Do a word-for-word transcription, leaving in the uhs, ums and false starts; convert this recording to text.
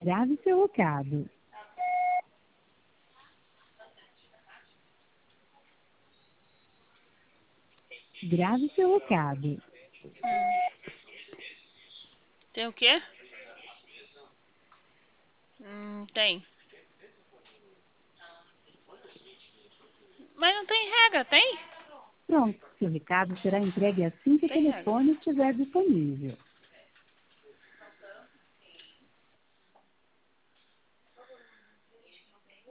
Grave seu recado. Grave seu recado. Hum. Tem o quê? Hum, tem. Mas não tem regra, tem? Pronto, seu recado será entregue assim que o Tem regra. telefone estiver disponível.